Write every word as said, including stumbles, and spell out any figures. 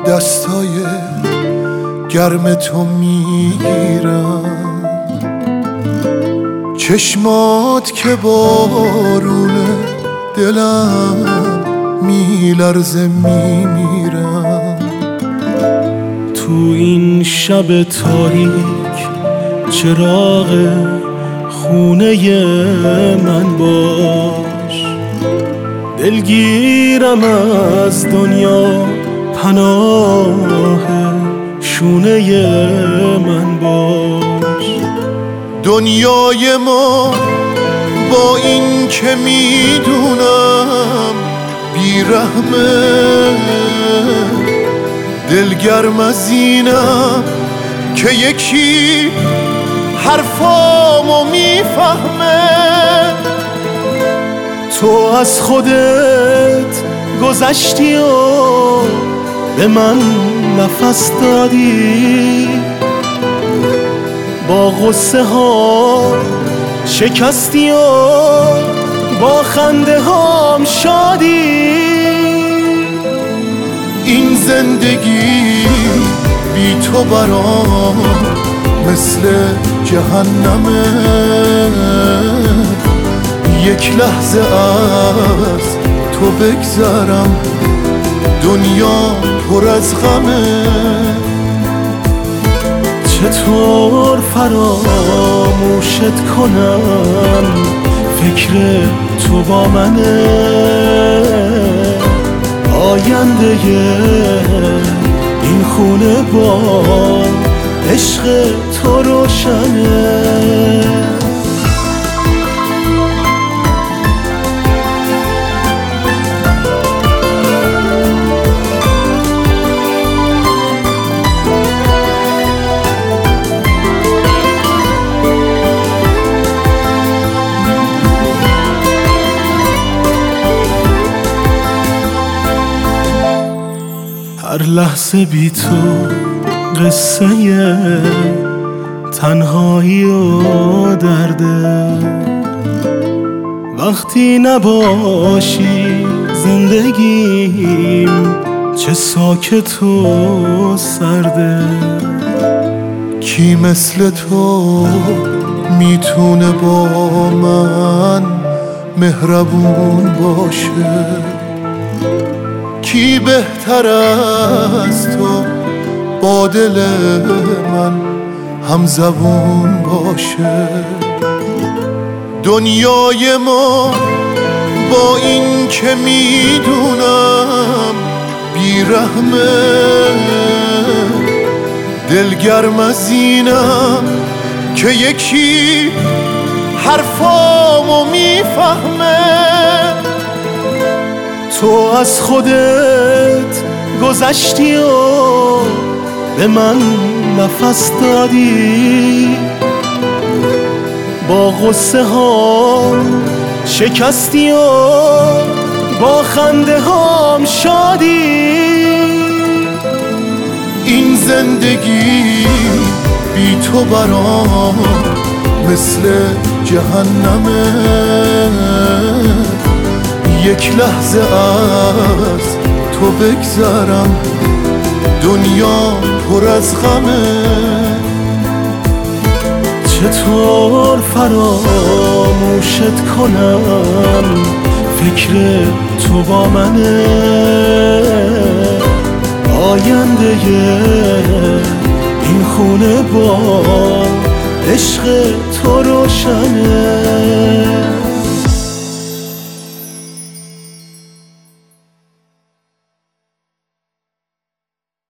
دستای گرم تو میگیرم، چشمات که بارونه دلم میلرزه میمیرم. تو این شب تاریک چراغ خونه من باش، دلگیرم از دنیا پناه شونه من باش. دنیای ما با این که میدونم بیرحمه، دلگرم از اینم که یکی حرفامو میفهمه. تو از خودت گذشتی و به من نفس دادی، با غصه ها شکستی و با خنده هام شادی. این زندگی بی تو برام مثل جهنمه، یک لحظه از تو بگذرم دنیا پر از غمه. چطور فراموشت کنم، فکر تو با منه، آینده این خونه با عشق تو روشنه. هر لحظه بی تو قصه تنهایی و درده، وقتی نباشی زندگیم چه ساکت و سرده. کی مثل تو میتونه با من مهربون باشه، کی بهتر از تو با دل من همزبون باشه. دنیای ما با این که میدونم بیرحمه، دلگرم از اینم که یکی حرفامو میفهمه. تو از خودت گذشتی و به من نفس دادی، با غصه ها شکستی و با خنده هام شادی. این زندگی بی تو برام مثل جهنمه، یک لحظه از تو بگذرم دنیا پر از غمه. چطور فراموشت کنم، فکر تو با منه، آینده این خونه با عشق تو روشنه.